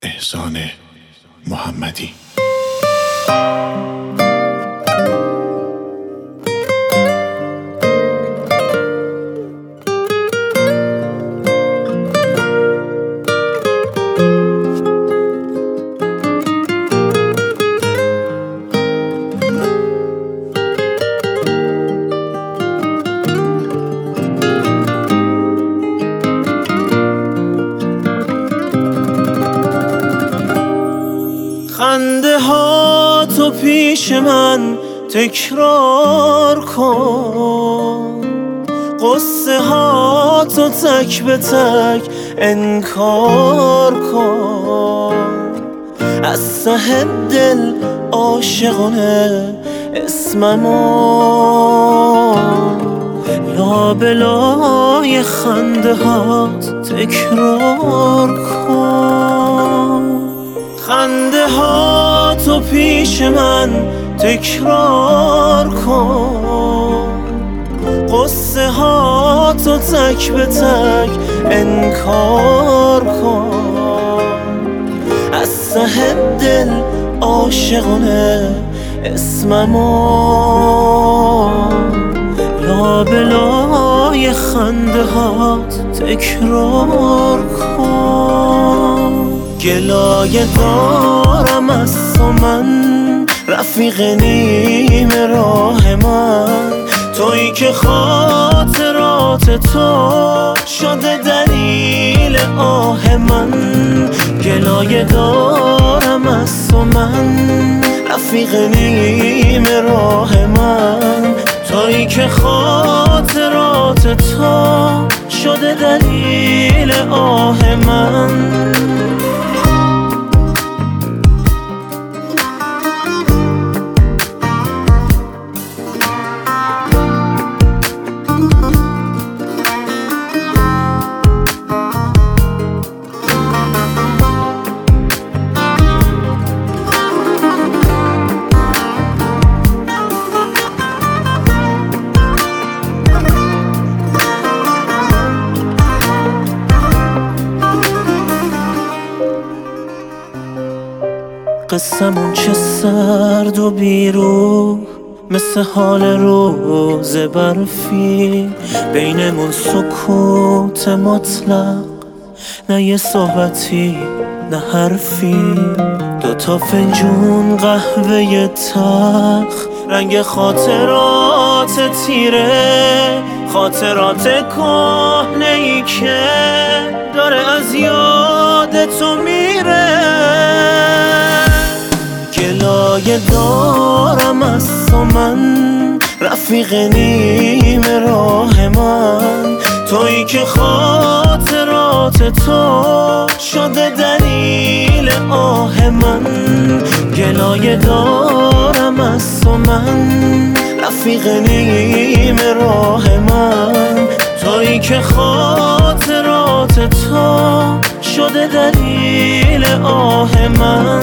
احسان محمدی. خنده ها تو پیش من تکرار کن، قصه ها تو تک به تک انکار کن. از ته دل عاشقانه اسممو لابلای خنده هات تکرار کن. خنده ها تو پیش من تکرار کن، قصه ها تو تک به تک انکار کن. از ته دل عاشقانه اسممو لابلای خنده هات تکرار کن. گلایه دارم از تو من، رفیق نیم راه من، تویی که خاطرات تو شده دلیل آه من. گلایه دارم از تو من، رفیق نیم راه من، تویی که خاطرات تو شده دلیل آه من. قصمون چه سرد و بیروح، مثل حال روز برفی. بینمون سکوت مطلق، نه یه صحبتی نه حرفی. دوتا فنجون قهوه تلخ، رنگ خاطرات تیره، خاطرات کهنه‌ای که داره از یاد تو میره. گلایه دارم از تو من، رفیق نیم راه من، تویی که خاطرات تو شده دلیل آه من. گلایه دارم از تو من، رفیق نیم راه من، تویی که خاطرات تو شده دلیل آه من.